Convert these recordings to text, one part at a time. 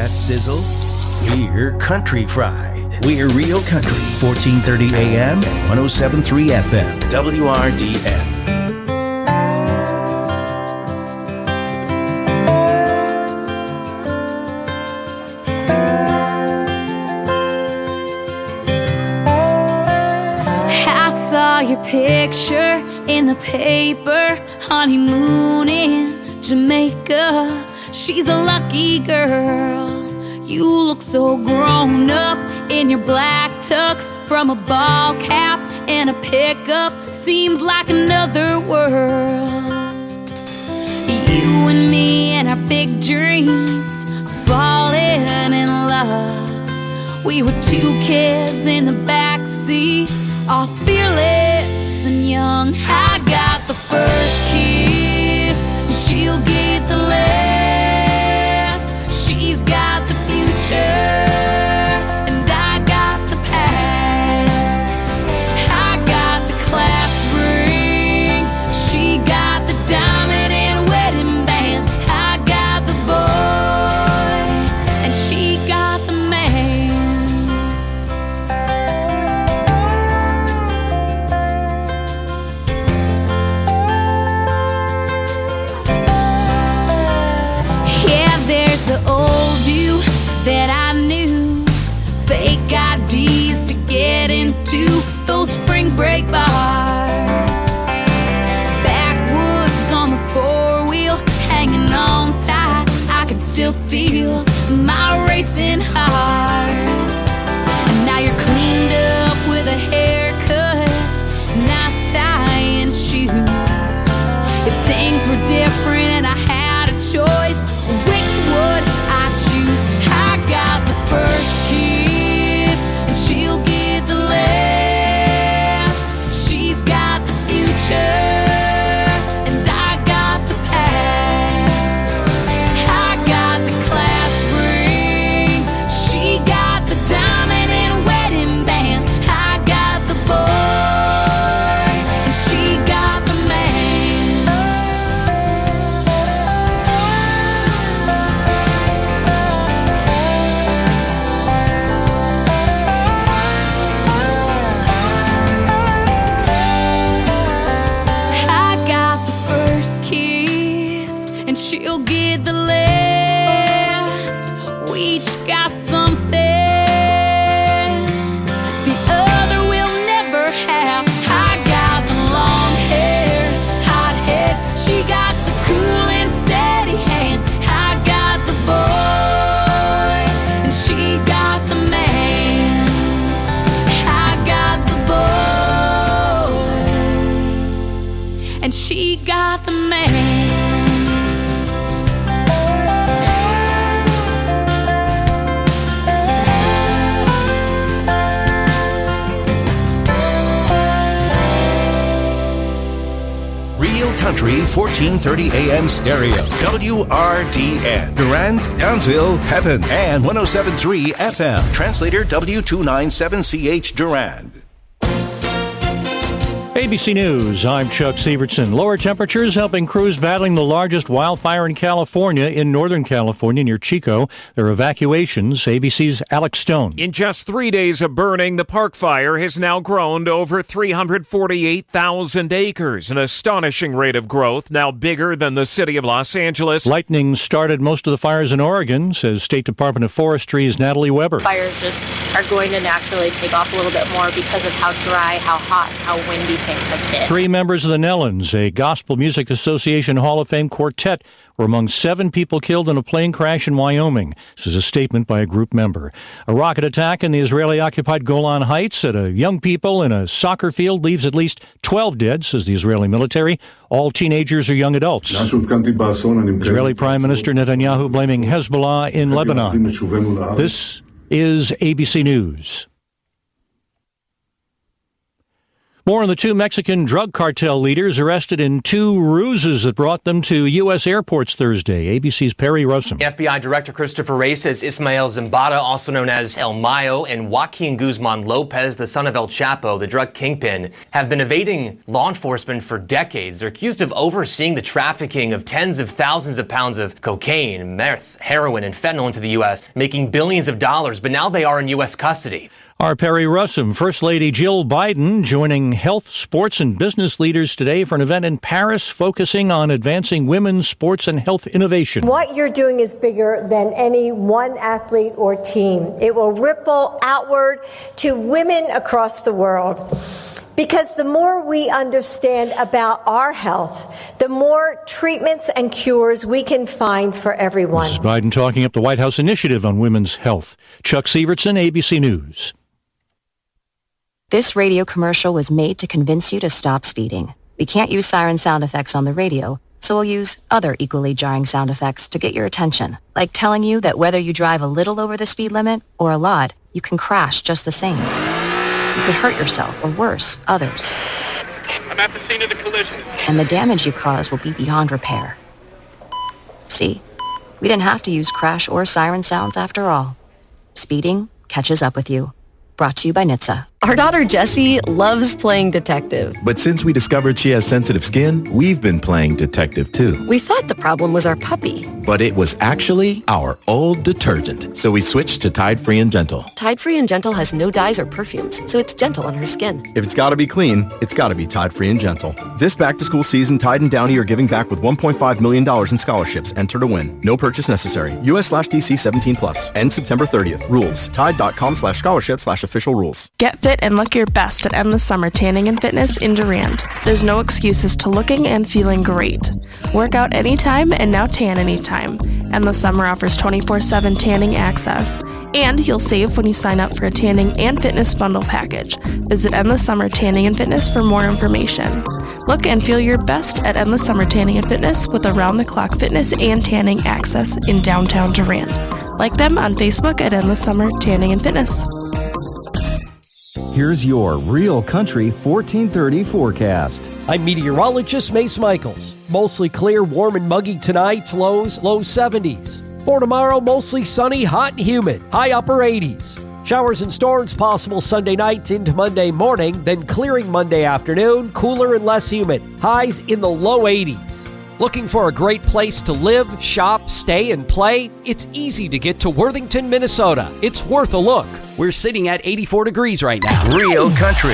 that sizzle? We're Country Fried. We're Real Country, 1430 AM and 107.3 FM, WRDN. I saw your picture in the paper, honeymoon in Jamaica. She's a lucky girl. You look so grown up in your black tux, from a ball cap and a pickup. Seems like another world. You and me and our big dreams, falling in love. We were two kids in the backseat, all fearless and young. I got the first kiss, and she'll get the last. She's got the future, and I got the past. I got the class ring, she got the diamond and wedding band. I got the boy, and she got the man. Yeah, there's the old you that I knew, fake IDs to get into those spring break bars, backwoods on the four-wheel, hanging on tight. I can still feel my racing heart. And now you're cleaned up with a haircut, nice tie and shoes. If things were different and I had a choice, which would I choose? I got the first kiss, and she'll get the last. She's got the future, and I got the past. I got the class ring, she got the diamond and wedding band. I got the boy, and she got the man. I got the first kiss, and she'll get the last. We each got something the other will never have. I got the long hair, hot head. She got the cool and steady hand. I got the boy, and she got the man. I got the boy, and she got the man. Real Country, 1430 AM stereo, WRDN. Durand, Townsville, Pepin, and 107.3 FM. Translator W297CH Durand. ABC News, I'm Chuck Sievertson. Lower temperatures helping crews battling the largest wildfire in California, in Northern California near Chico. There are evacuations. ABC's Alex Stone. In just 3 days of burning, the park fire has now grown to over 348,000 acres, an astonishing rate of growth, now bigger than the city of Los Angeles. Lightning started most of the fires in Oregon, says State Department of Forestry's Natalie Weber. Fires just are going to naturally take off a little bit more because of how dry, how hot, how windy things have been. 3 members of the Nellens, a Gospel Music Association Hall of Fame quartet, were among 7 people killed in a plane crash in Wyoming. This is a statement by a group member. A rocket attack in the Israeli-occupied Golan Heights at a young people in a soccer field leaves at least 12 dead, says the Israeli military. All teenagers are young adults. Israeli Prime Minister Netanyahu blaming Hezbollah in Lebanon. This is ABC News. More on the two Mexican drug cartel leaders arrested in two ruses that brought them to U.S. airports Thursday. ABC's Perry Rossum. FBI Director Christopher Wray says Ismael Zambada, also known as El Mayo, and Joaquin Guzman Lopez, the son of El Chapo, the drug kingpin, have been evading law enforcement for decades. They're accused of overseeing the trafficking of tens of thousands of pounds of cocaine, meth, heroin, and fentanyl into the U.S., making billions of dollars, but now they are in U.S. custody. Our Perry Rossum, First Lady Jill Biden, joining health, sports, and business leaders today for an event in Paris focusing on advancing women's sports and health innovation. What you're doing is bigger than any one athlete or team. It will ripple outward to women across the world. Because the more we understand about our health, the more treatments and cures we can find for everyone. Mrs. Biden talking up the White House initiative on women's health. Chuck Sievertson, ABC News. This radio commercial was made to convince you to stop speeding. We can't use siren sound effects on the radio, so we'll use other equally jarring sound effects to get your attention, like telling you that whether you drive a little over the speed limit or a lot, you can crash just the same. You could hurt yourself, or worse, others. I'm at the scene of the collision. And the damage you cause will be beyond repair. See? We didn't have to use crash or siren sounds after all. Speeding catches up with you. Brought to you by NHTSA. Our daughter Jessie loves playing detective. But since we discovered she has sensitive skin, we've been playing detective too. We thought the problem was our puppy. But it was actually our old detergent. So we switched to Tide Free and Gentle. Tide Free and Gentle has no dyes or perfumes, so it's gentle on her skin. If it's gotta be clean, it's gotta be Tide Free and Gentle. This back-to-school season, Tide and Downy are giving back with $1.5 million in scholarships. Enter to win. No purchase necessary. US/DC 17+. End September 30th. Rules. Tide.com/scholarship/official rules. Get fit and look your best at Endless Summer Tanning and Fitness in Durand. There's no excuses to looking and feeling great. Work out anytime and now tan anytime. Endless Summer offers 24/7 tanning access. And you'll save when you sign up for a tanning and fitness bundle package. Visit Endless Summer Tanning and Fitness for more information. Look and feel your best at Endless Summer Tanning and Fitness with around-the-clock fitness and tanning access in downtown Durand. Like them on Facebook at Endless Summer Tanning and Fitness. Here's your Real Country 1430 forecast. I'm meteorologist Mace Michaels. Mostly clear, warm and muggy tonight, lows low 70s. For tomorrow, mostly sunny, hot and humid, high upper 80s. Showers and storms possible Sunday night into Monday morning, then clearing Monday afternoon, cooler and less humid, highs in the low 80s. Looking for a great place to live, shop, stay, and play? It's easy to get to Worthington, Minnesota. It's worth a look. We're sitting at 84 degrees right now. Real Country.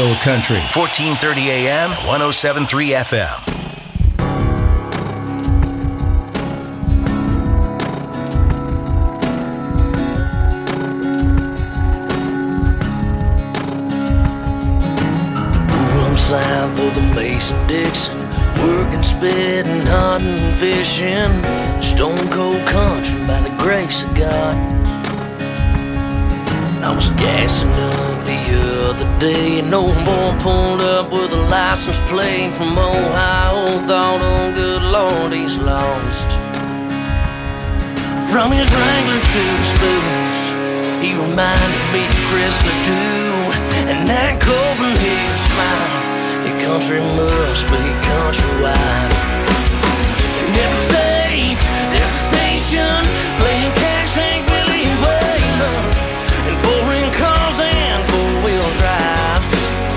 1430 AM, 107.3 FM. South of the Mason-Dixon, working, spitting, hunting, fishing, stone cold country by the grace of God. I was gassing up the other day, and old boy pulled up with a license plate from Ohio. Thought, oh good Lord, he's lost. From his Wranglers to his boots, he reminded me of Chrysler too, and that Copenhagen smile. Your country must be countrywide. In every state, there's a station playing cash Hank Willie Waylon, and foreign cars and four-wheel drives.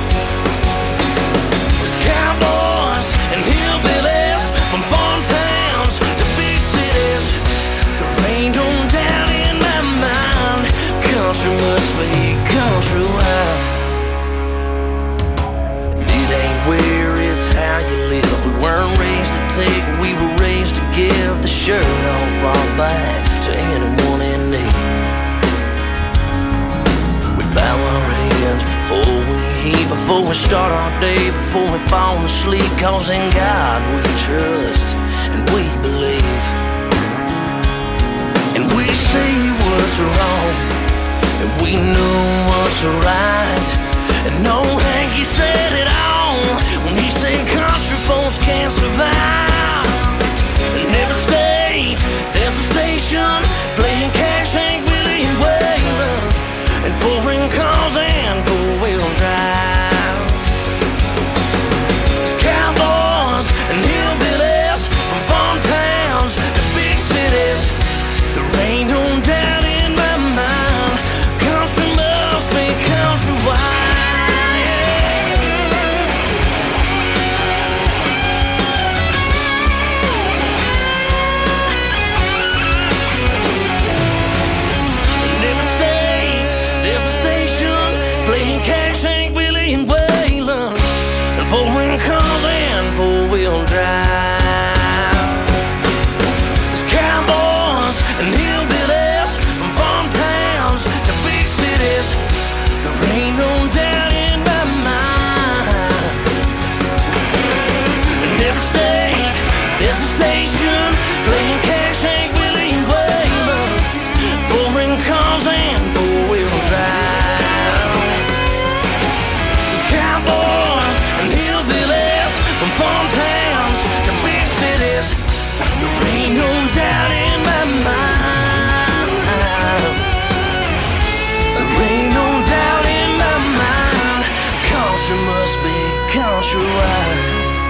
There's cowboys and hillbillies from farm towns to big cities. The rain don't down in my mind. Country must be countrywide. Where it's how you live. We weren't raised to take, we were raised to give. The shirt off our back to anyone in need. We bow our heads before we eat, before we start our day, before we fall asleep. Cause in God we trust and we believe. And we say what's wrong, and we know what's right. And no Hanky said it all when he said country folks can't survive. In every state, there's a station playing cash Hank Willie Waylon, and foreign cars and four-wheel drive. station, playing cash, Hank Willie and Wayman, four-ring cars and four-wheel drive. Cowboys and hillbillies from farm towns to big cities, there ain't no doubt in my mind. There ain't no doubt in my mind. Country must be countrywide.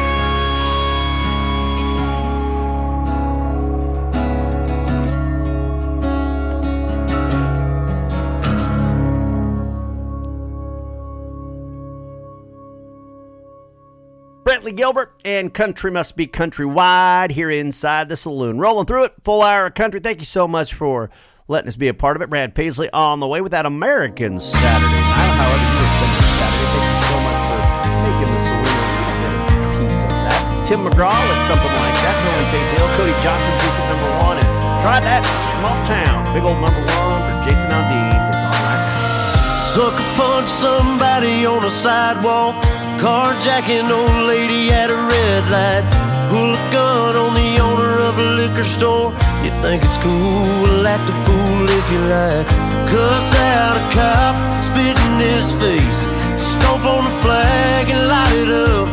Brantley Gilbert and Country Must Be Countrywide here inside the saloon. Rolling through it, full hour of country. Thank you so much for letting us be a part of it. Brad Paisley on the way with that American Saturday night. However you were spending Saturday, thank you so much for making the saloon a piece of that. Tim McGraw with Something Like That. Norman K. Bill, Cody Johnson, Jason number 1. And try that Small Town. Big old number 1 for Jason Aldean. It's on right now. Sucker punch somebody on a sidewalk. Carjacking old lady at a red light. Pull a gun on the owner of a liquor store. You think it's cool, act a fool if you like. Cuss out a cop, spit in his face. Stomp on the flag and light it up.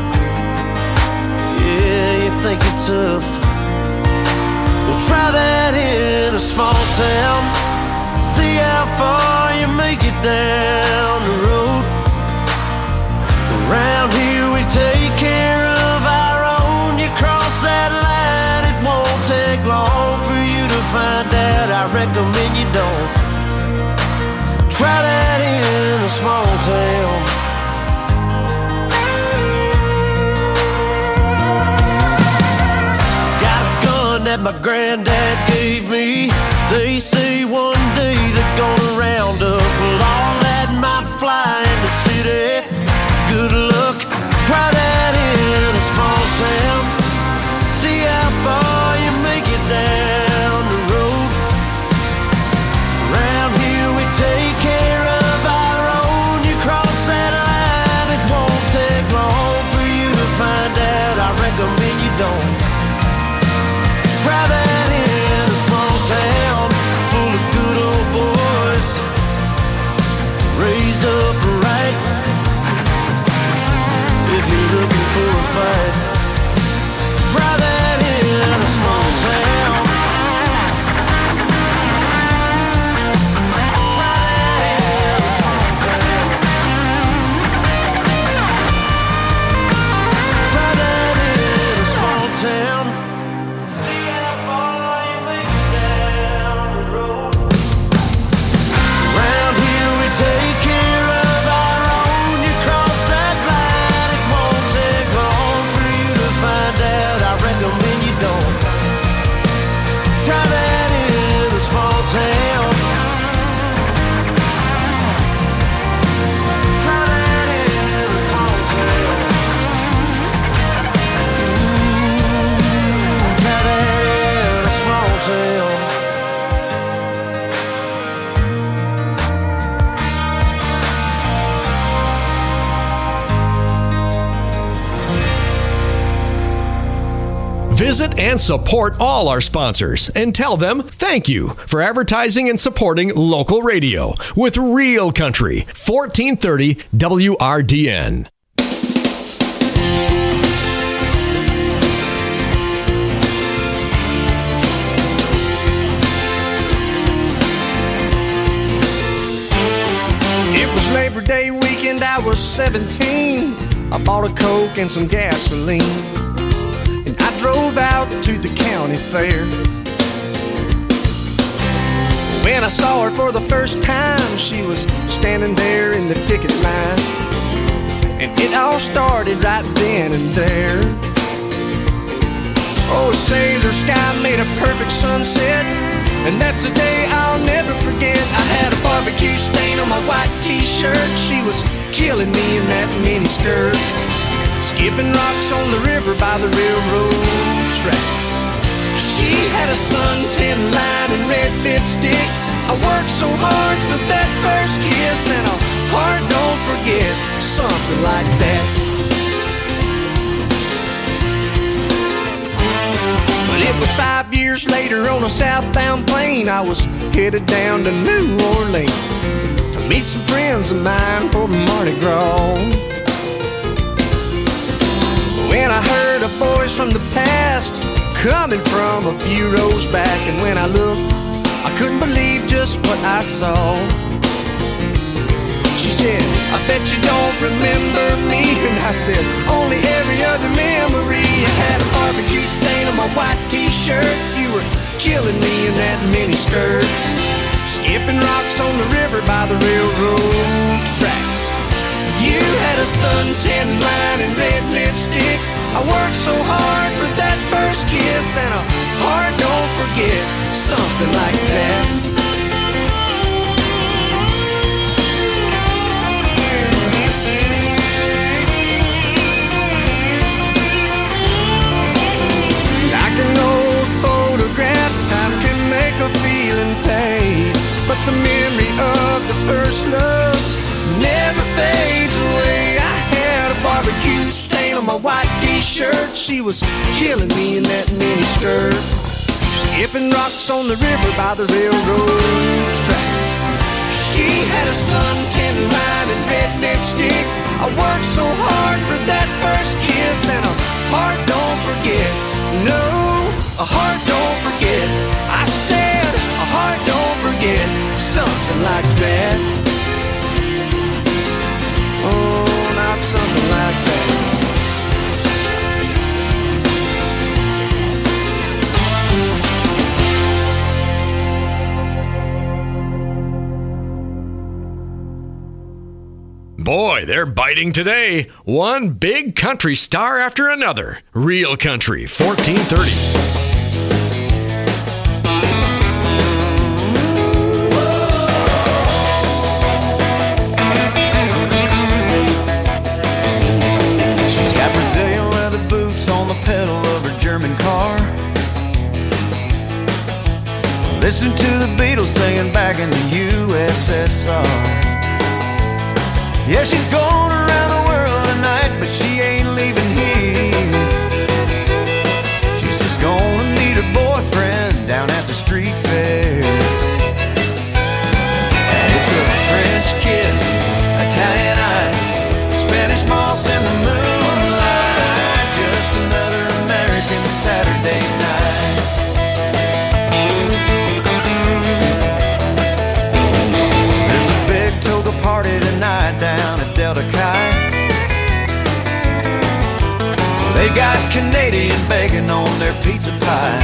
Yeah, you think you're tough. Well, try that in a small town. See how far you make it down the road. Around here we take care of our own. You cross that line, it won't take long for you to find out. I recommend you don't. Try that in a small town. Got a gun that my granddad gave me. They say one day they're gonna round up all that might fly in the city. Good luck, try that in a small town. See how far you make it down the road. Around here we take care of our own. You cross that line, it won't take long for you to find out. I recommend you don't. Try that in a small town full of good old boys, raised up right. If you're looking for a fight, try that in a small town. Try that in a small town. See how far you make it down the road. Around here we take care of our own. You cross that line, it won't take long for you to find out. I recommend you don't. Try that in a small town. Try that in a small town. Try that in a small town. Visit and support all our sponsors and tell them thank you for advertising and supporting local radio with Real Country, 1430 WRDN. It was Labor Day weekend, I was 17. I bought a Coke and some gasoline. I drove out to the county fair. When I saw her for the first time, she was standing there in the ticket line. And it all started right then and there. Oh, sailor sky made a perfect sunset, and that's a day I'll never forget. I had a barbecue stain on my white t-shirt. She was killing me in that mini skirt, skipping rocks on the river by the railroad tracks. She had a suntan line and red lipstick. I worked so hard for that first kiss, and a heart don't forget, something like that. Well, Well, it was 5 years later on a southbound plane. I was headed down to New Orleans to meet some friends of mine for Mardi Gras. When I heard a voice from the past coming from a few rows back, and when I looked, I couldn't believe just what I saw. She said, I bet you don't remember me. And I said, only every other memory. I had a barbecue stain on my white t-shirt. You were killing me in that mini skirt, skipping rocks on the river by the railroad tracks. You had a suntan line and red lipstick. I worked so hard for that first kiss, and a heart don't forget, something like that. Like an old photograph, time can make a feeling fade, but the memory of the first love never fades away. I had a barbecue stain on my white t-shirt. She was killing me in that mini skirt, skipping rocks on the river by the railroad tracks. She had a suntan line and red lipstick. I worked so hard for that first kiss, and a heart don't forget. No, a heart don't forget. I said a heart don't forget, something like that. Oh, not something like that. Boy, they're biting today. One big country star after another. Real Country, 1430. Listen to the Beatles singing back in the USSR. Yeah, she's going around the world tonight, but she ain't leaving here. She's just gonna meet her boyfriend down at the street fair. And it's a French kiss, Italian ice, Spanish moss in the moonlight, just another American Saturday night. Party tonight down at Delta Chi. They got Canadian bacon on their pizza pie.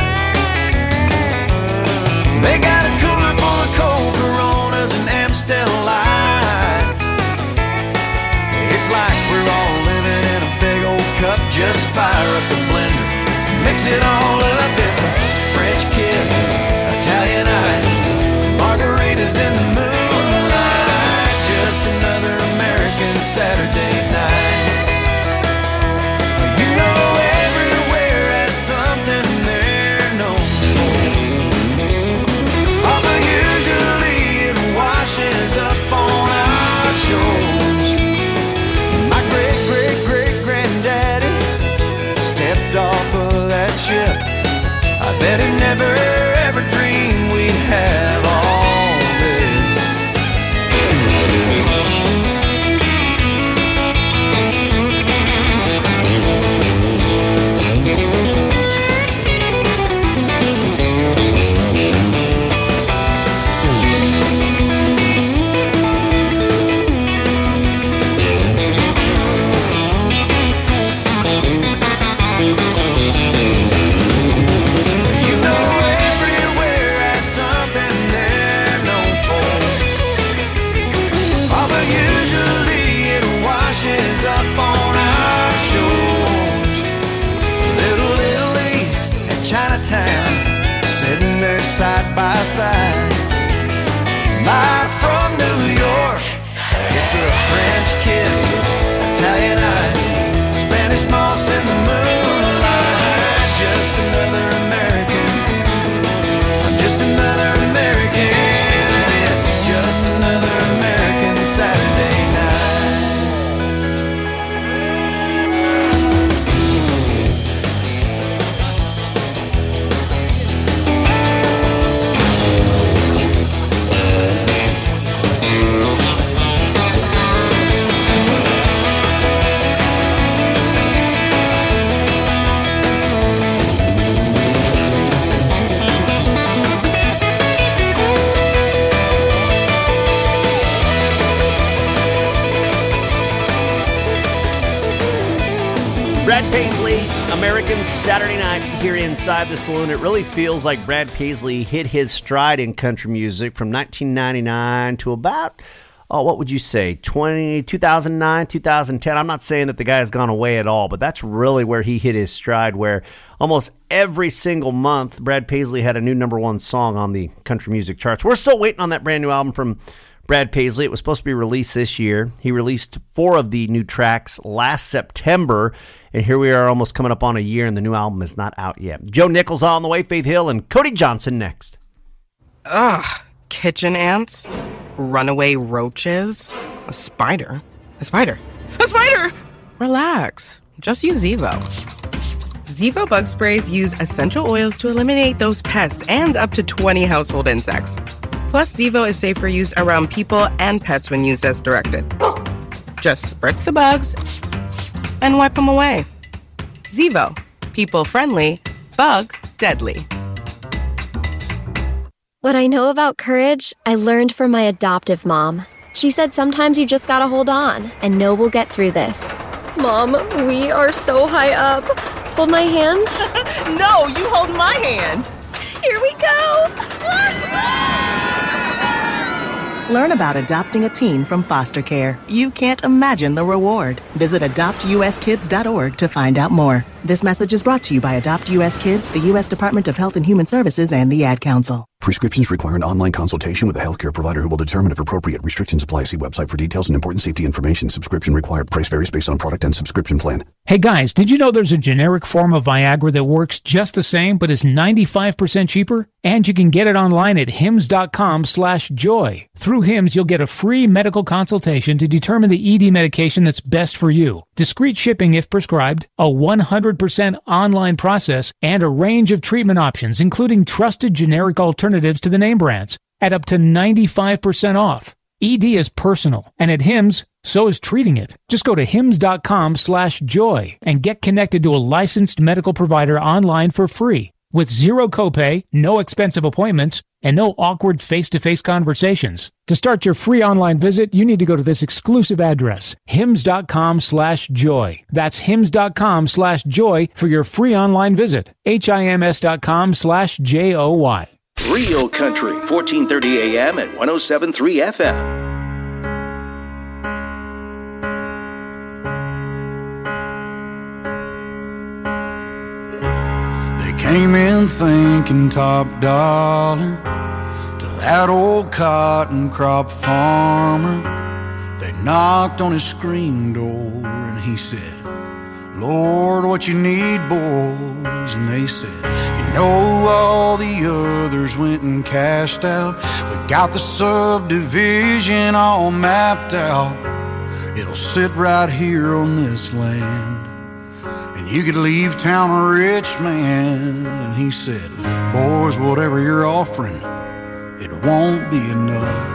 They got a cooler full of cold Coronas and Amstel Light. It's like we're all living in a big old cup. Just fire up the blender, mix it all up. It's a French kiss, Italian ice, margaritas in the moonlight. Just another American Saturday night. You know everywhere has something they're known for. Although usually it washes up on our shores. My great-great-great-granddaddy stepped off of that ship. I bet he never ever dreamed we'd have all this. Chinatown, sitting there side by side. Live from New York, it's a French kiss, Italian ice, Spanish moss in the moonlight. Just another American, I'm just another American, and it's just another American Saturday night. American Saturday night here inside the saloon. It really feels like Brad Paisley hit his stride in country music from 1999 to about, what would you say, 2009, 2010. I'm not saying that the guy has gone away at all, but that's really where he hit his stride, where almost every single month Brad Paisley had a new number one song on the country music charts. We're still waiting on that brand new album from Brad Paisley. It was supposed to be released this year. He released 4 of the new tracks last September, and here we are almost coming up on a year, and the new album is not out yet. Joe Nichols on the way, Faith Hill, and Cody Johnson next. Ugh, kitchen ants, runaway roaches, a spider. A spider! Relax, just use Zevo. Zevo bug sprays use essential oils to eliminate those pests and up to 20 household insects. Plus, Zevo is safe for use around people and pets when used as directed. Just spritz the bugs and wipe them away. Zevo. People friendly, bug deadly. What I know about courage, I learned from my adoptive mom. She said sometimes you just gotta hold on and know we'll get through this. Mom, we are so high up. Hold my hand. No, you hold my hand. Here we go. Learn about adopting a teen from foster care. You can't imagine the reward. Visit adoptuskids.org to find out more. This message is brought to you by Adopt U.S. Kids, the U.S. Department of Health and Human Services, and the Ad Council. Prescriptions require an online consultation with a healthcare provider who will determine if appropriate. Restrictions apply. See website for details and important safety information. Subscription required. Price varies based on product and subscription plan. Hey guys, did you know there's a generic form of Viagra that works just the same but is 95% cheaper? And you can get it online at hims.com/joy. Through Hims, you'll get a free medical consultation to determine the ED medication that's best for you. Discreet shipping if prescribed, a 100% online process, and a range of treatment options, including trusted generic alternatives to the name brands, at up to 95% off. ED is personal, and at Hims, so is treating it. Just go to hims.com/joy and get connected to a licensed medical provider online for free, with zero copay, no expensive appointments, and no awkward face-to-face conversations. To start your free online visit, you need to go to this exclusive address, hims.com/joy. That's hims.com/joy for your free online visit. HIMS.com/JOY. Real Country, 1430 AM and 107.3 FM. Came in thinking top dollar to that old cotton crop farmer. They knocked on his screen door and he said, Lord, what you need, boys? And they said, you know, all the others went and cashed out. We got the subdivision all mapped out. It'll sit right here on this land. You could leave town a rich man. And he said, boys, whatever you're offering, it won't be enough.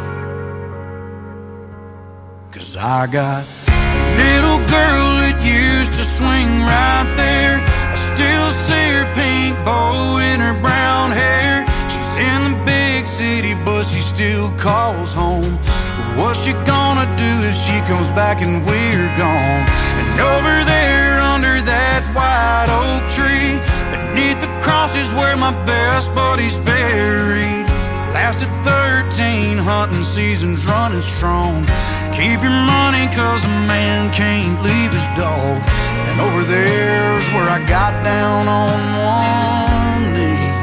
'Cause I got a little girl that used to swing right there. I still see her pink bow in her brown hair. She's in the big city, but she still calls home. What's she gonna do if she comes back and we're gone? And over there under that white oak tree, beneath the cross is where my best buddy's buried. Lasted 13 hunting seasons running strong. Keep your money 'cause a man can't leave his dog. And over there's where I got down on one knee.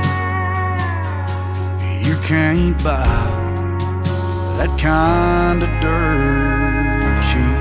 You can't buy that kind of dirt cheap.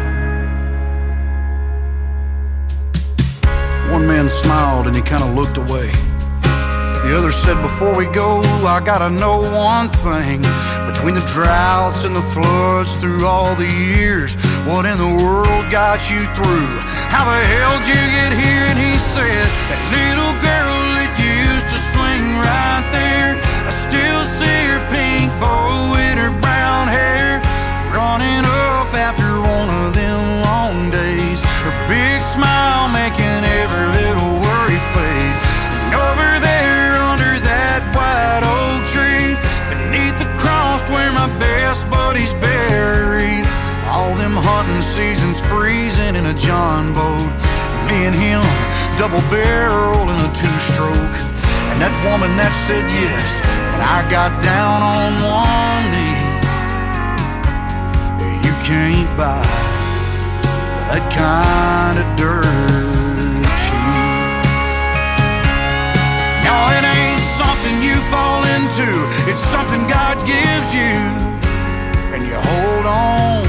One man smiled and he kind of looked away. The other said, before we go, I gotta know one thing. Between the droughts and the floods through all the years, what in the world got you through? How the hell did you get here? And he said, that little girl that used to swing right there, I still see her pink bow in her brown hair, running up after one of them long days. Her big smile making every little worry fade. And over there under that white oak tree, beneath the cross where my best buddy's buried, all them hunting seasons freezing in a John boat. Me and him double barrel and a two-stroke. And that woman that said yes when I got down on one knee. You can't buy that kind of dirt cheap. No, it ain't something you fall into. It's something God gives you and you hold on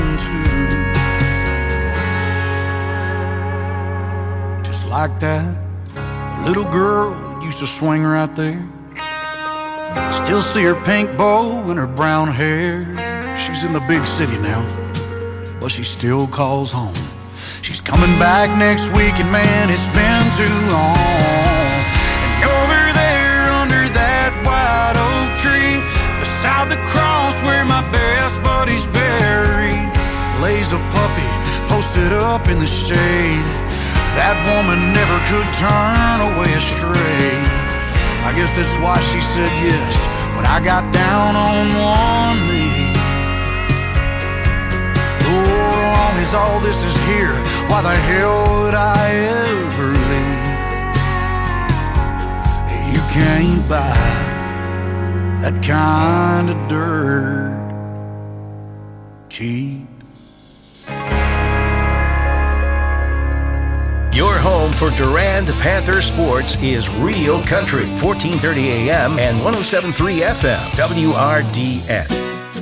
to. Just like that, the little girl used to swing right there. I still see her pink bow and her brown hair. She's in the big city now, but she still calls home. She's coming back next week, and man, it's been too long. And over there under that white oak tree, beside the cross where my best buddy's buried, lays a puppy posted up in the shade. That woman never could turn away astray. I guess that's why she said yes when I got down on one knee. Oh, as long as all this is here, why the hell would I ever leave? You can't buy that kind of dirt cheap. Your home for Durand Panther sports is Real Country, 1430 AM and 107.3 FM, WRDN.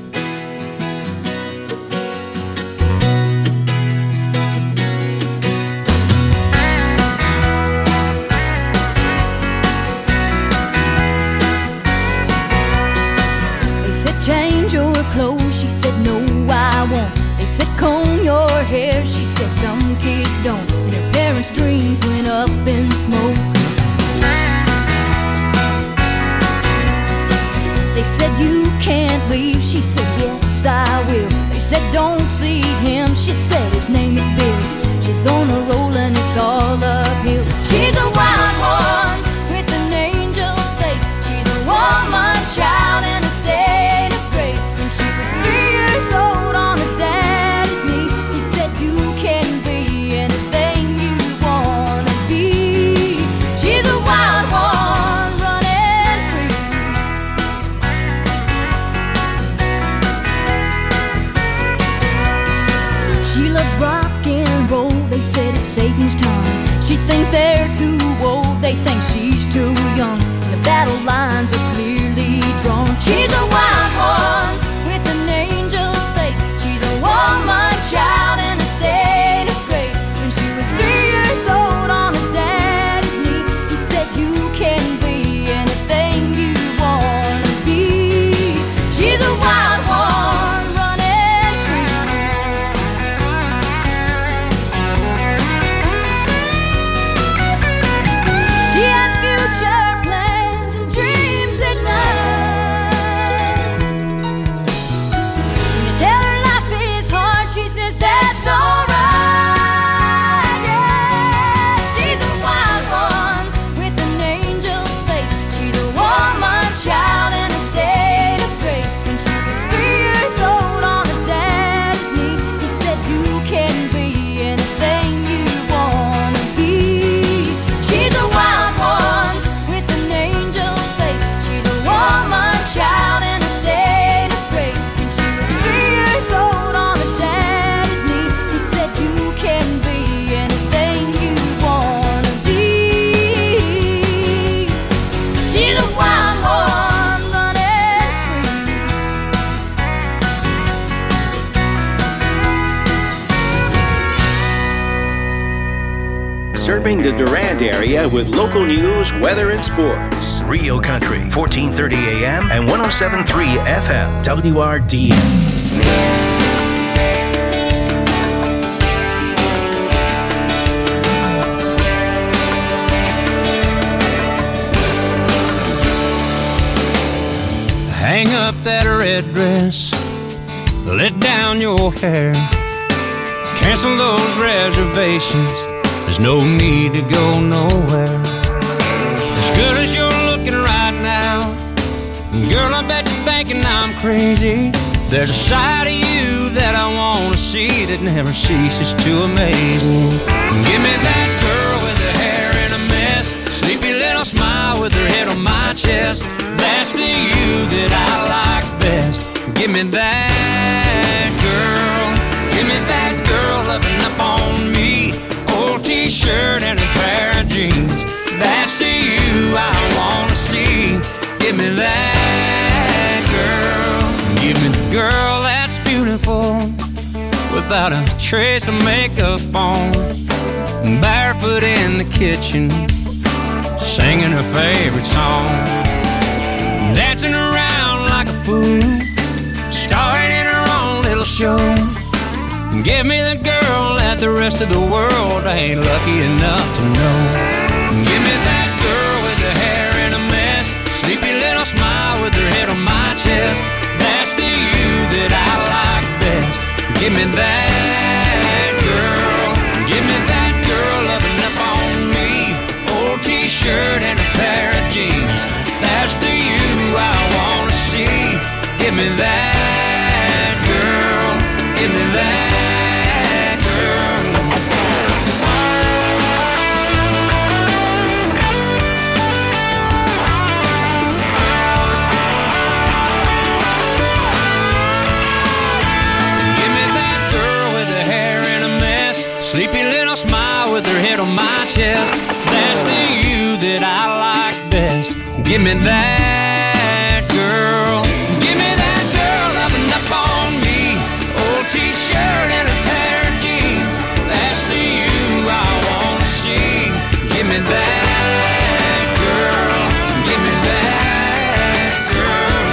They said change your clothes, she said no I won't. They said comb your hair, she said some kids don't. And her parents' dreams went up in smoke. They said you can't leave, she said yes I will. They said don't see him, she said his name is Bill. She's on a roll and it's all uphill. She's a wild one with an angel's face. She's a woman child in a state of grace. When she was 3 years old on her daddy's knee, he said you can be anything you wanna be. She's a wild one running free. She loves rock and roll, they said it's Satan's time. She thinks they're too old, they think she's too young. The battle lines are clearly drawn. She's a wild one with an angel's face. She's a woman child in a state of grace. When she was 3 years old on her daddy's knee, he said you can be anything you wanna be. She's a wild one running free. She has future plans and dreams at night. When you tell her life is hard, she says that's alright. Yeah, she's a wild one with an angel's face. She's a woman child in a state of grace. When she was 3 years old on her daddy's knee, he said you can be anything you wanna be. She's a wild one with an angel's face. She's a woman child in a state of grace. When she was 3 years old on her daddy's knee, he said you can be anything you wanna be. She's a wild one running free. Serving the Durand area with local news, weather, and sports. Real Country, 1430 AM and 107.3 FM, WRDN. Hang up that red dress, let down your hair, cancel those reservations. There's no need to go nowhere. As good as you're looking right now, girl, I bet you're thinking I'm crazy. There's a side of you that I want to see that never ceases to amaze me. Give me that girl with the hair in a smile with her head on my chest. That's the you that I like best. Give me that girl. Give me that girl loving up on me. Old t-shirt and a pair of jeans. That's the you I wanna see. Give me that girl. Give me the girl that's beautiful, without a trace of makeup on, barefoot in the kitchen, singing her favorite song, dancing around like a fool, starring in her own little show. Give me the girl that the rest of the world ain't lucky enough to know. Give me that girl with the hair in a mess, sleepy little smile with her head on my chest. That's the you that I like best. Give me that girl. Give me that girl loving up on me. Old t-shirt and a pair of jeans. That's the you I wanna see. Give me that girl. Give me that girl. Sleepy little smile with her head on my chest. That's the you that I like best. Give me that girl. Give me that girl loving up on me. Old t-shirt and a pair of jeans. That's the you I wanna see. Give me that girl. Give me that girl.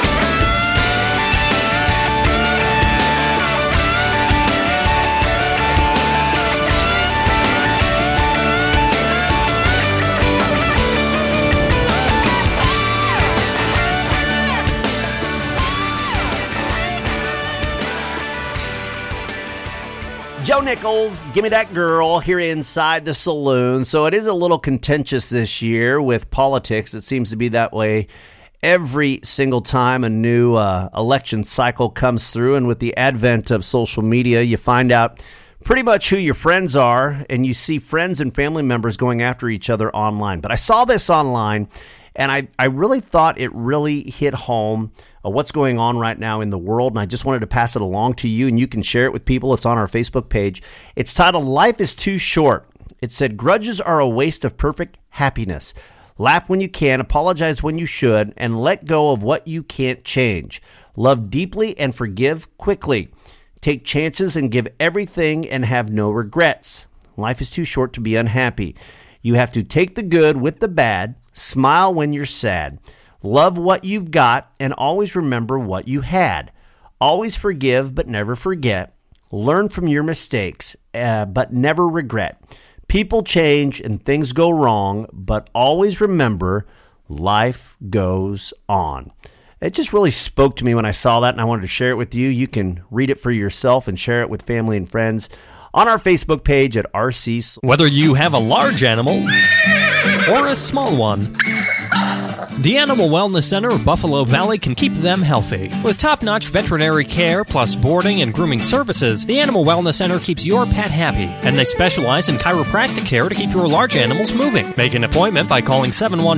Joe Nichols, Give Me That Girl, here inside the saloon. So it is a little contentious this year with politics. It seems to be that way every single time a new election cycle comes through. And with the advent of social media, you find out pretty much who your friends are, and you see friends and family members going after each other online. But I saw this online, and I really thought it really hit home what's going on right now in the world, and I just wanted to pass it along to you, and you can share it with people. It's on our Facebook page. It's titled, Life is Too Short. It said, grudges are a waste of perfect happiness. Laugh when you can, apologize when you should, and let go of what you can't change. Love deeply and forgive quickly. Take chances and give everything and have no regrets. Life is too short to be unhappy. You have to take the good with the bad, smile when you're sad. Love what you've got and always remember what you had. Always forgive but never forget. Learn from your mistakes but never regret. People change and things go wrong, but always remember life goes on. It just really spoke to me when I saw that, and I wanted to share it with you. You can read it for yourself and share it with family and friends on our Facebook page at RC. Whether you have a large animal or a small one, the Animal Wellness Center of Buffalo Valley can keep them healthy. With top-notch veterinary care plus boarding and grooming services, the Animal Wellness Center keeps your pet happy, and they specialize in chiropractic care to keep your large animals moving. Make an appointment by calling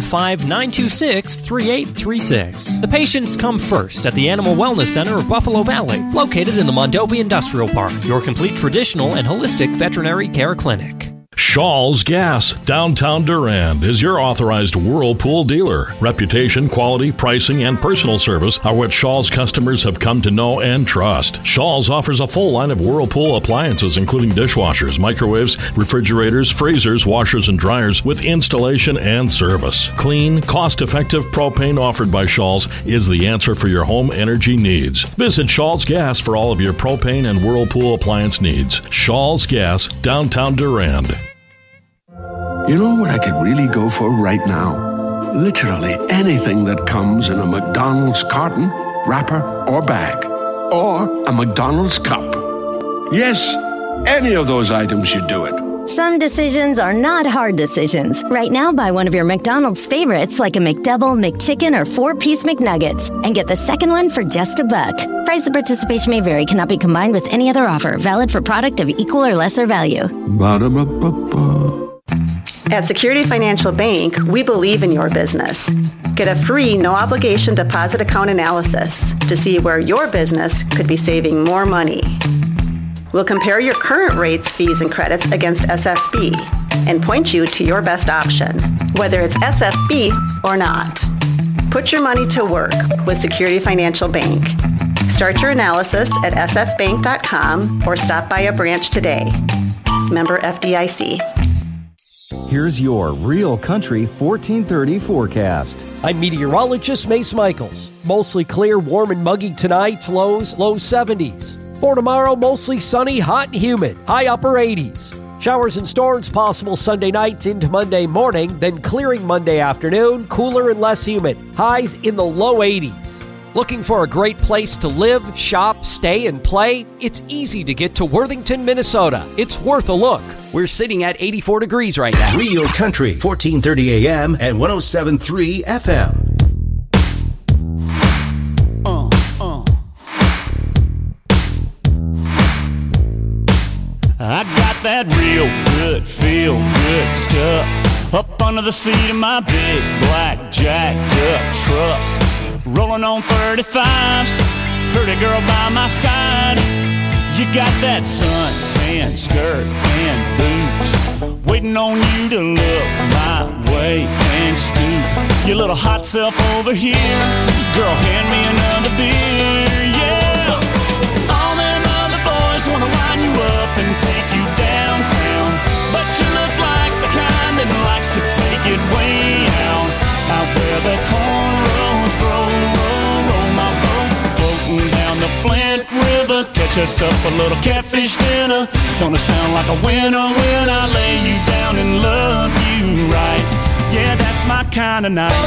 715-926-3836. The patients come first at the Animal Wellness Center of Buffalo Valley, located in the Mondovi Industrial Park, your complete traditional and holistic veterinary care clinic. Shaw's Gas, downtown Durand, is your authorized Whirlpool dealer. Reputation, quality, pricing, and personal service are what Shaw's customers have come to know and trust. Shaw's offers a full line of Whirlpool appliances, including dishwashers, microwaves, refrigerators, freezers, washers, and dryers, with installation and service. Clean, cost-effective propane offered by Shaw's is the answer for your home energy needs. Visit Shaw's Gas for all of your propane and Whirlpool appliance needs. Shaw's Gas, downtown Durand. You know what I could really go for right now? Literally anything that comes in a McDonald's carton, wrapper, or bag. Or a McDonald's cup. Yes, any of those items should do it. Some decisions are not hard decisions. Right now, buy one of your McDonald's favorites like a McDouble, McChicken, or 4-piece McNuggets and get the second one for just $1. Price of participation may vary. Cannot be combined with any other offer. Valid for product of equal or lesser value. Ba-da-ba-ba-ba. At Security Financial Bank, we believe in your business. Get a free, no-obligation deposit account analysis to see where your business could be saving more money. We'll compare your current rates, fees, and credits against SFB and point you to your best option, whether it's SFB or not. Put your money to work with Security Financial Bank. Start your analysis at sfbank.com or stop by a branch today. Member FDIC. Here's your Real Country 1430 forecast. I'm meteorologist Mace Michaels. Mostly clear, warm and muggy tonight, lows low 70s. For tomorrow, mostly sunny, hot and humid, high upper 80s. Showers and storms possible Sunday night into Monday morning, then clearing Monday afternoon, cooler and less humid, highs in the low 80s. Looking for a great place to live, shop, stay, and play? It's easy to get to Worthington, Minnesota. It's worth a look. We're sitting at 84 degrees right now. Real Country, 1430 AM and 107.3 FM. I got that real good, feel good stuff up under the seat of my big black jacked up truck. Rolling on 35s, pretty girl by my side. You got that suntan skirt and boots, waiting on you to look my way and scoop your little hot self over here. Girl, hand me another beer, yeah. All them other boys wanna line you up and take you downtown, but you look like the kind that likes to take it way out where the cornrows grow. Roll my boat, floating down the Flint River, catch us up a little catfish dinner. Gonna sound like a winner when I lay you down and love you right. Yeah, that's my kind of night.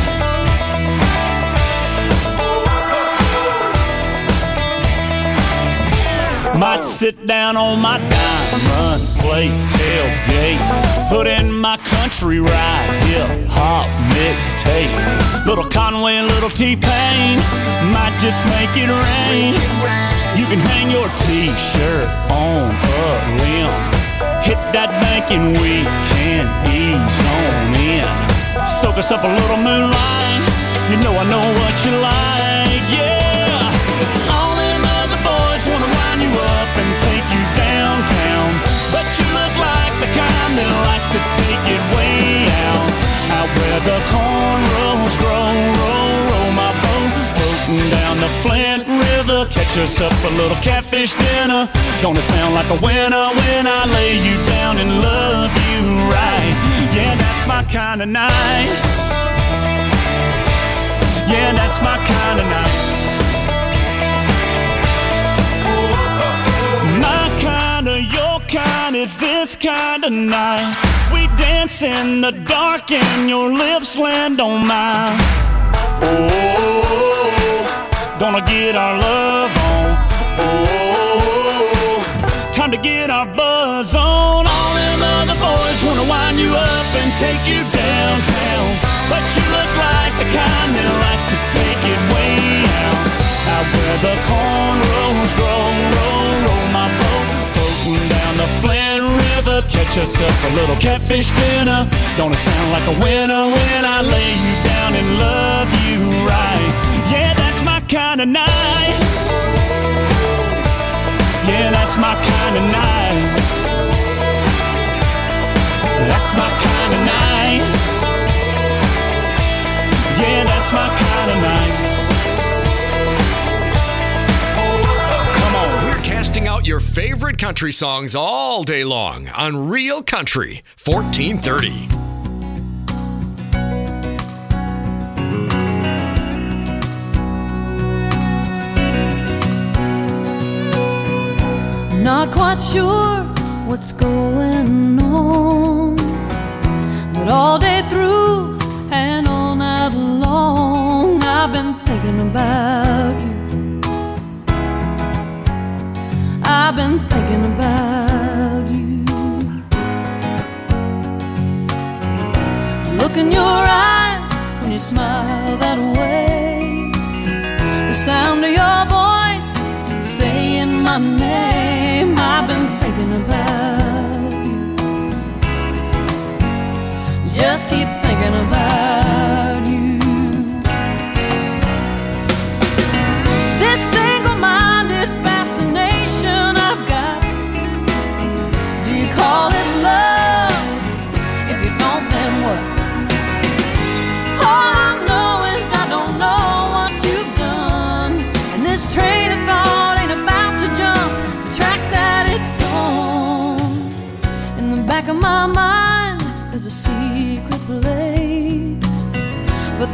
Might sit down on my diamond plate tailgate, put in my country ride, hip-hop mixtape. Little Conway, little T-Pain, might just make it rain. You can hang your T-shirt on a limb, hit that bank and we can ease on in. Soak us up a little moonlight, you know I know what you like, yeah. All them other boys wanna line you up and take you downtown, but you look like the kind that likes to take it way out where the cornrows grow. Roll my boat, floating down the Flint River, catch us up a little catfish dinner. Gonna sound like a winner when I lay you down and love you right. Yeah, that's my kind of night. Yeah, that's my kind of night. My kind of, your kind is this kind of night. We dance in the dark and your lips land on mine. Oh, gonna get our love on. Oh, time to get our buzz on. All them other boys wanna wind you up and take you downtown, but you look like the kind that likes to take it way out where the cornrows grow. Roll my boat, floating down the Flint River, catch us up a little catfish dinner. Gonna sound like a winner when I lay you down and love you right. Yeah, that's my kind of night. Yeah, that's my kind of night. That's my kind of night. Yeah, that's my kind of night. Casting out your favorite country songs all day long on Real Country 1430. Not quite sure what's going on, but all day through and all night long I've been thinking about you. I've been thinking about you. Look in your eyes when you smile that way, the sound of your voice saying my name. I've been thinking about you.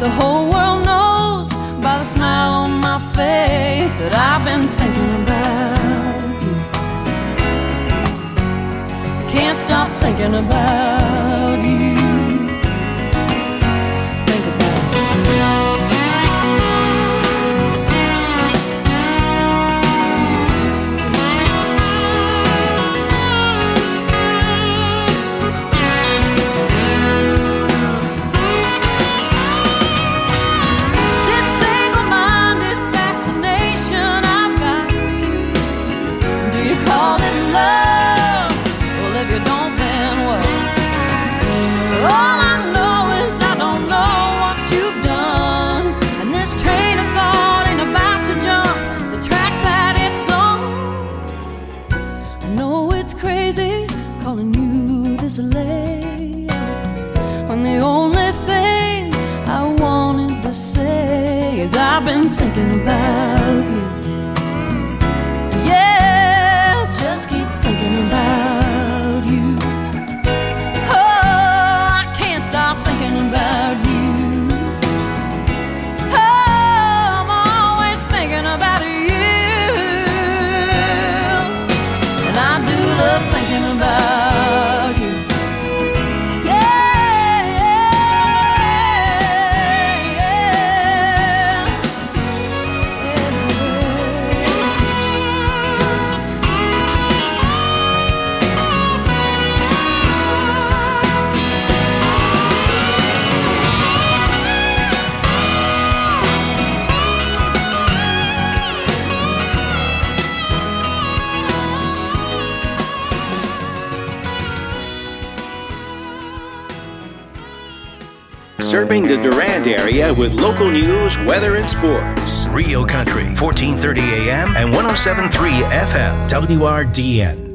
The whole world knows by the smile on my face that I've been thinking about you. Can't stop thinking about you. Think about you. When the only thing I wanted to say is I've been thinking about you. Yeah, just keep thinking about you. Oh, I can't stop thinking about you. Oh, I'm always thinking about you. And I do love thinking about you. Serving the Durand area with local news, weather, and sports. Rio Country, 1430 AM and 107.3 FM. WRDN.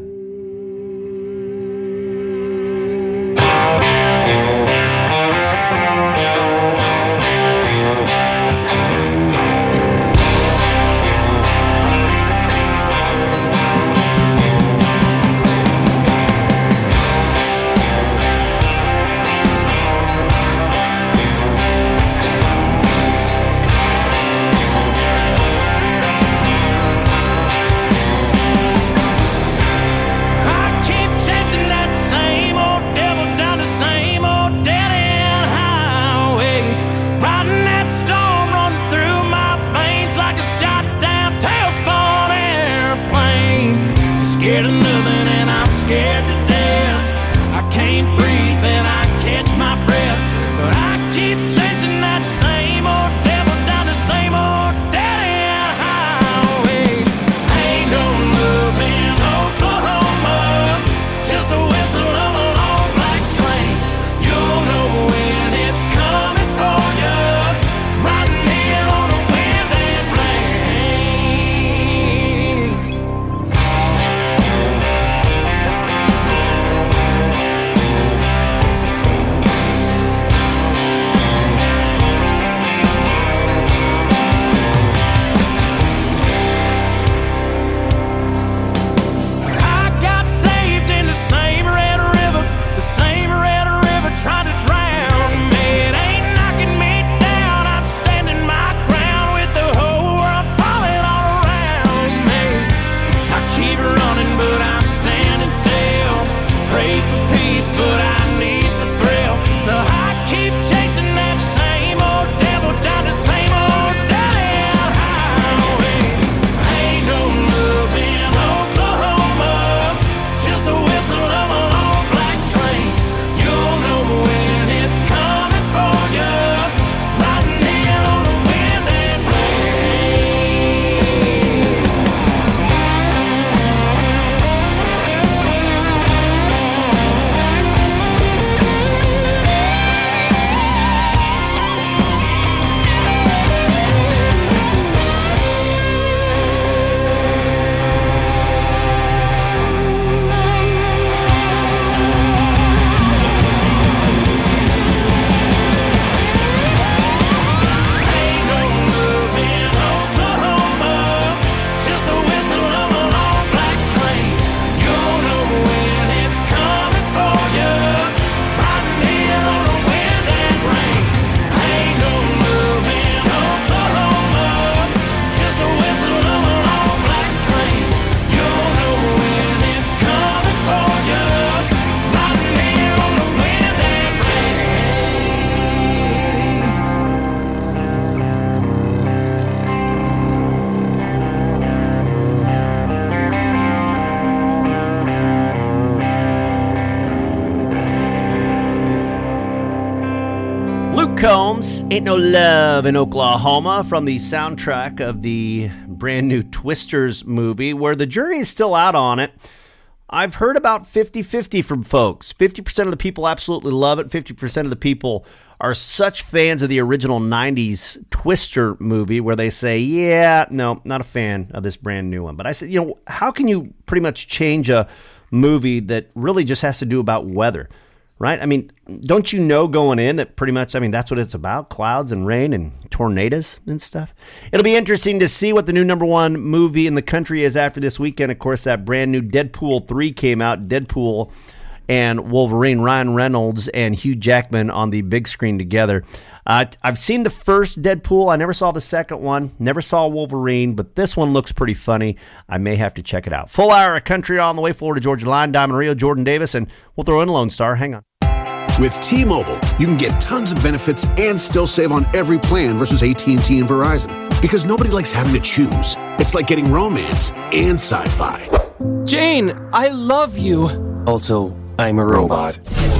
Combs, Ain't No Love in Oklahoma, from the soundtrack of the brand new Twisters movie, where the jury is still out on it. I've heard about 50-50 from folks. 50% of the people absolutely love it. 50% of the people are such fans of the original 90s Twister movie where they say, yeah, no, not a fan of this brand new one. But I said, how can you pretty much change a movie that really just has to do about weather? Right? I mean, don't you know going in that pretty much, that's what it's about, clouds and rain and tornadoes and stuff? It'll be interesting to see what the new number one movie in the country is after this weekend. Of course, that brand new Deadpool 3 came out. Deadpool and Wolverine, Ryan Reynolds and Hugh Jackman on the big screen together. I've seen the first Deadpool. I never saw the second one. Never saw Wolverine, but this one looks pretty funny. I may have to check it out. Full hour of country on the way. Florida Georgia Line, Diamond Rio, Jordan Davis, and we'll throw in Lone Star. Hang on. With T-Mobile, you can get tons of benefits and still save on every plan versus AT&T and Verizon. Because nobody likes having to choose. It's like getting romance and sci-fi. Jane, I love you. Also, I'm a robot.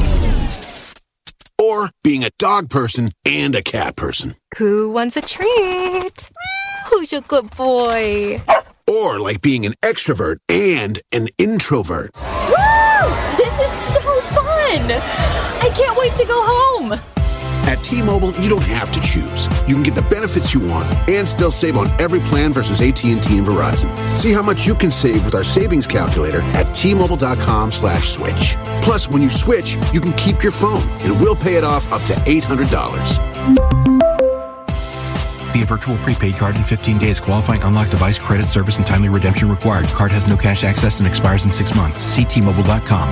Or being a dog person and a cat person. Who wants a treat? Who's a good boy? Or like being an extrovert and an introvert. Woo! This is so fun! I can't wait to go home! At T-Mobile, you don't have to choose. You can get the benefits you want and still save on every plan versus AT&T and Verizon. See how much you can save with our savings calculator at T-Mobile.com/switch. Plus, when you switch, you can keep your phone and we'll pay it off up to $800. Via virtual prepaid card in 15 days. Qualifying unlocked device, credit, service, and timely redemption required. Card has no cash access and expires in 6 months. See T-Mobile.com.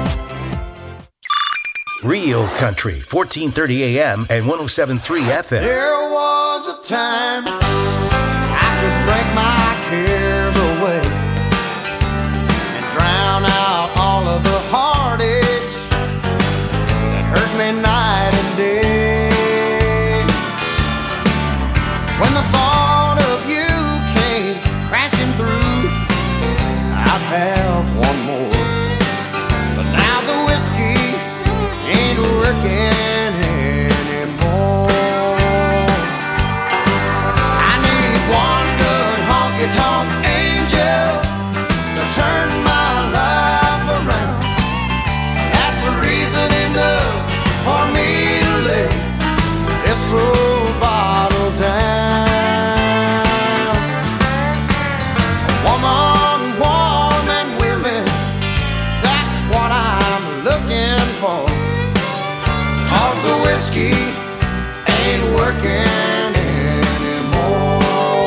Real Country, 1430 AM and 107.3 FM. There was a time I could drink my cares away and drown out all of the heartaches that hurt me night and day. When the thought of you came crashing through, I'd have one more. But now the whiskey ain't working anymore. I need one good honky-tonk angel to turn my life around. That's a reason enough for me to lay this old bottle down. A woman warm and willing, that's what I'm looking for. Cause the whiskey ain't working anymore.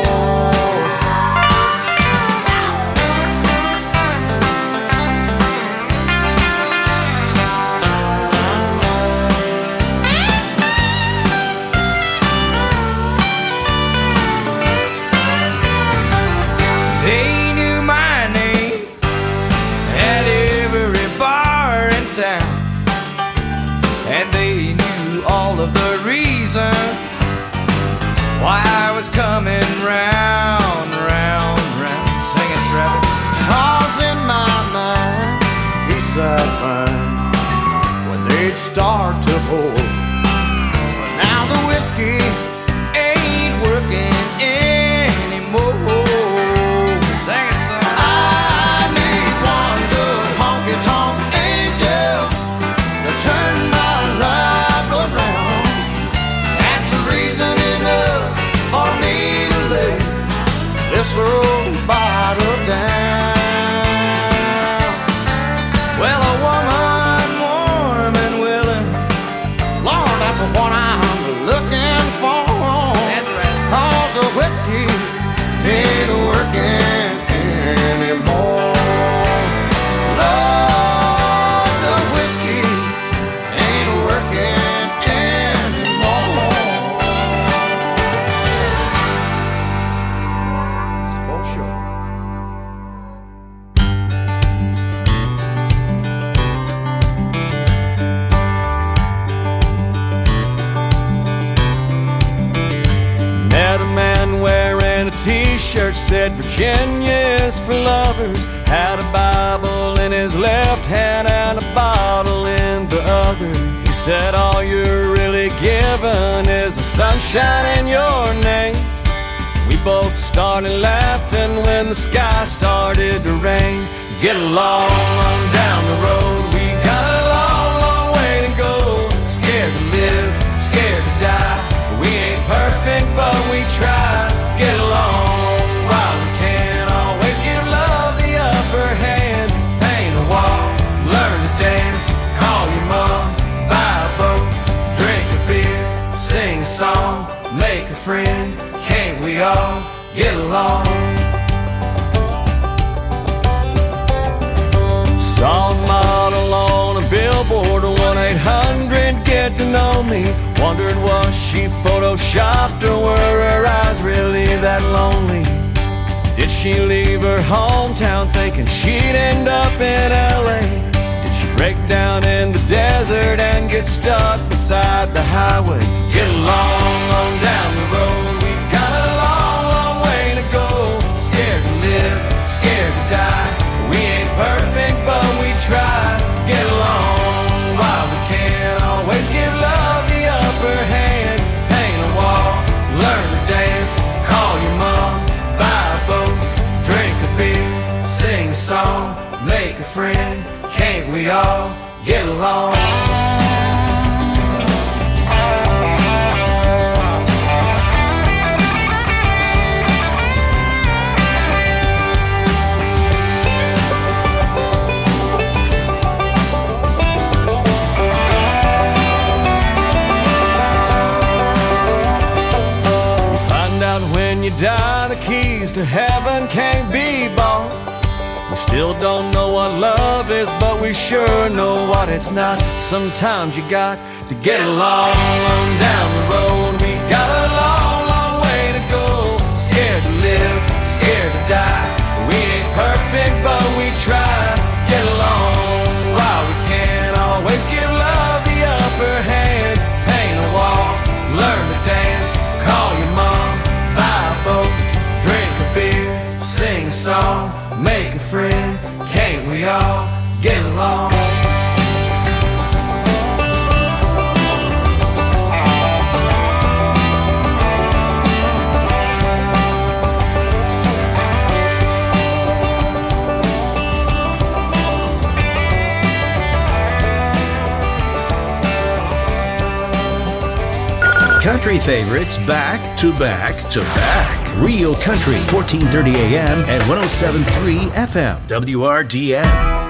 They knew my name at every bar in town, and they knew all of the reasons why I was coming round, round, round. Sing it, Travis. Cause in my mind, peace I'd find when they'd start to pour. But now the whiskey ain't working anymore. Sing it, son. I need one good honky-tonk angel to turn my life around. That's a reason enough for me to lay this old bottle down. Well, a woman warm and willing, Lord, that's what I'm looking for. That's right. Cause the whiskey ain't working anymore. Lord, the whiskey ain't working anymore. It's for sure. Met a man wearing a t-shirt, said Virginia is for lovers. Had a Bible in his left hand and a bottle in the other. He said all you're really given is the sunshine in your name. We both started laughing when the sky started to rain. Get along on down the road, we got a long, long way to go. Scared to live, scared to die. We ain't perfect, but we try. Get along while we can. Always give love the upper hand. Paint a wall, learn to dance. Call your mom, buy a boat, drink a beer, sing a song, make a friend. Can't we all get along? Saw a model on a billboard, 1-800-GET-TO-KNOW ME. Wondered was she photoshopped or were her eyes really that lonely? Did she leave her hometown thinking she'd end up in LA? Did she break down in the desert and get stuck beside the highway? Get along on down the road, we got a long, long way to go. Scared to live, scared to die. We ain't perfect, but we try. Get along while we can. Always give love the upper hand. Paint a wall, learn to dance. Call your mom, buy a boat, drink a beer, sing a song, make a friend. Can't we all get along? When you die, the keys to heaven can't be bought. We still don't know what love is, but we sure know what it's not. Sometimes you got to get along down the road. We got a long, long way to go. Scared to live, scared to die. We ain't perfect, but we try. Get along while we can. Always give love the upper hand. Paint a wall, learn to dance. Call your mom, buy a boat, drink a beer, sing a song, make a friend. Can't we all get along? Country favorites back to back to back. Real Country, 1430 AM and 107.3 FM. WRDN.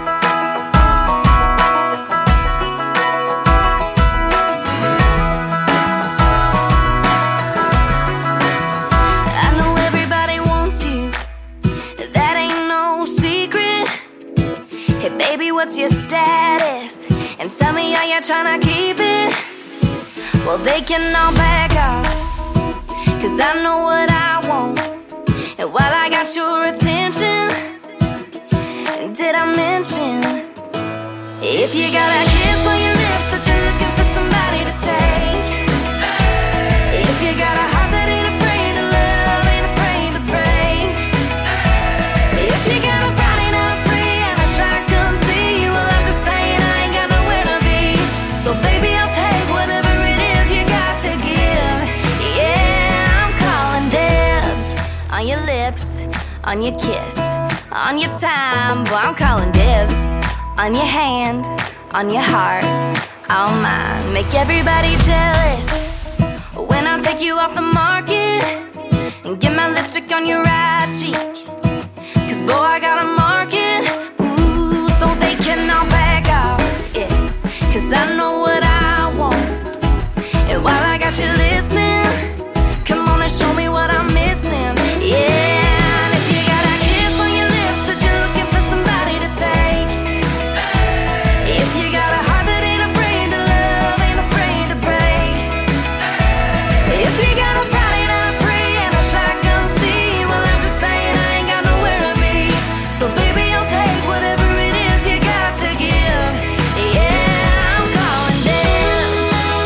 What's your status? And tell me, are you trying to keep it? Well, they can all back off, 'cause I know what I want. And while I got your attention, did I mention, if you got a kiss on your lips that you're looking for somebody to take, if you got a heart that ain't afraid to love, ain't afraid to break, if you got a Friday night free and a shotgun seat, you will have to say I ain't got nowhere to be. So baby, I'll take whatever it is you got to give. Yeah, I'm calling dibs on your lips, on your kiss, on your time. Boy, I'm calling dibs on your hand, on your heart, all mine. Make everybody jealous when I take you off the market and get my lipstick on your right cheek. 'Cause boy, I got a market, ooh, so they can all back off, yeah. 'Cause I know what I want. And while I got you listening, come on and show me what I'm missing, yeah. And if you got a kiss on your lips that you're looking for somebody to take, if you got a heart that ain't afraid to love, ain't afraid to break, if you got a Friday night free and a shotgun seat, well, I'm just saying I ain't got nowhere to be. So baby, I'll take whatever it is you got to give. Yeah, I'm calling dibs.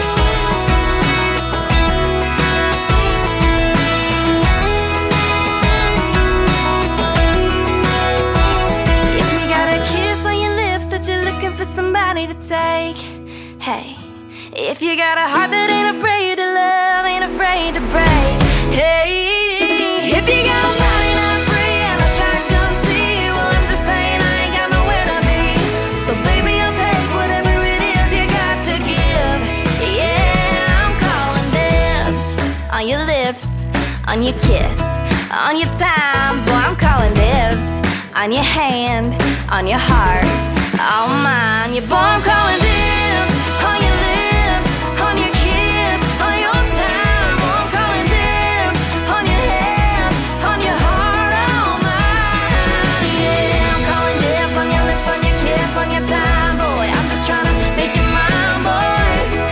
If you got a kiss on your lips that you're looking for somebody to take, hey, If you got a heart that ain't afraid to love, ain't afraid to break. Hey, if you got a body not free and a shotgun see, well, I'm just saying I ain't got nowhere to be. So baby, I'll take whatever it is you got to give. Yeah, I'm calling dibs on your lips, on your kiss, on your time. Boy, I'm calling dibs on your hand, on your heart, on mine. Yeah, boy, I'm calling dibs on your lips, on your kiss, on your time. Boy, I'm calling dibs on your hand, on your heart, on mine. Yeah, I'm calling dibs on your lips, on your kiss, on your time. Boy, I'm just trying to make you mine, boy.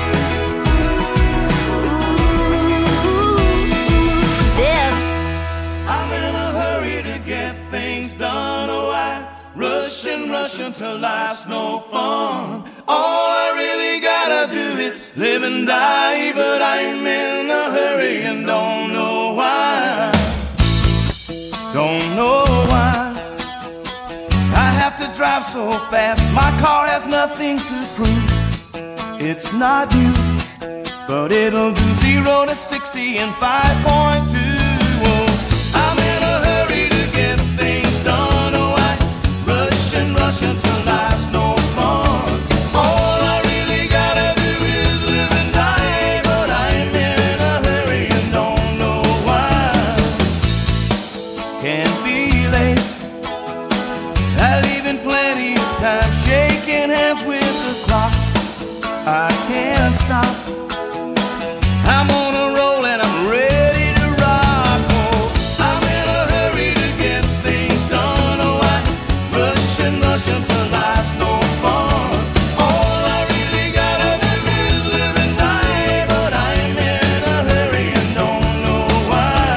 Ooh, dibs. I'm in a hurry to get things done. Oh, I rush until life's no fun. All I really gotta do is live and die, but I'm in a hurry and don't know why. Don't know why I have to drive so fast. My car has nothing to prove. It's not you, but it'll do 0 to 60 in 5.2. I'm in a hurry to get things done. Oh, I rush until life's no fun. All I really gotta do is live and die, but I'm in a hurry and don't know why. Can't be late. I leave in plenty of time, shaking hands with the clock. I can't stop. I'm on a roll and I'm ready to rock. Oh, I'm in a hurry to get things done. Oh, I rush until life's no fun. All I really gotta do is live and die, but I'm in a hurry and don't know why.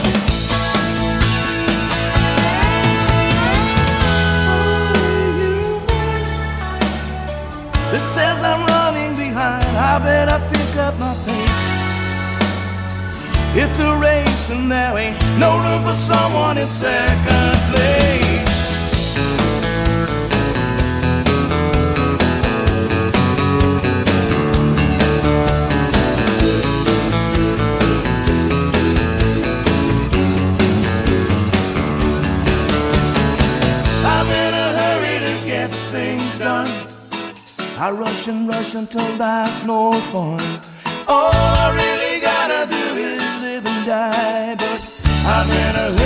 This says I'm running behind. I better pick up my pace. It's a race and there ain't no room for someone in second place. I'm in a hurry to get things done. I rush until life's no fun. All I really gotta do is live and die, but I'm in a hurry.